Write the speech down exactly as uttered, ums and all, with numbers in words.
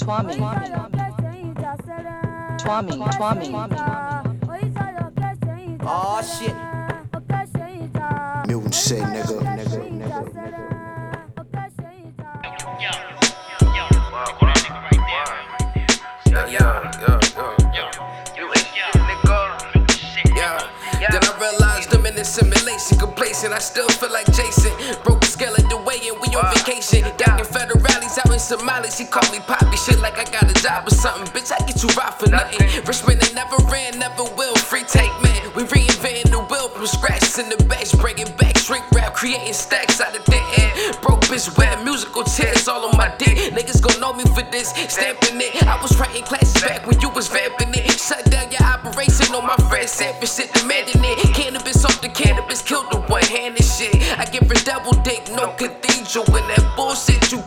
Twami, Twami, Twami, Twami. Oh shit. Mutant shit, nigga, nigga, nigga, nigga. Then I realized I'm in a simulation, complacent. I still feel like Jason. Broke the skeleton way and we on vacation. Got federales out in Somalia. She call me Poppy, shit like I got a job or something. Bitch, I get you right for nothing. Richmond ain't never ran, never will. Free take, man. We reinventing the wheel from scratch in the bash. Bring it back, shrink rap, creating stacks out of thin air. Broke bitch wet, musical tears all on my dick. Niggas gon' know me for this, stamping it. I was writing classes back when you was vamping it. Shut down your operation on my friend Sanford shit, demanding it. Cannabis off the cannabis, killed the one hand and shit. I give her double dick, no cathedral. And that bullshit you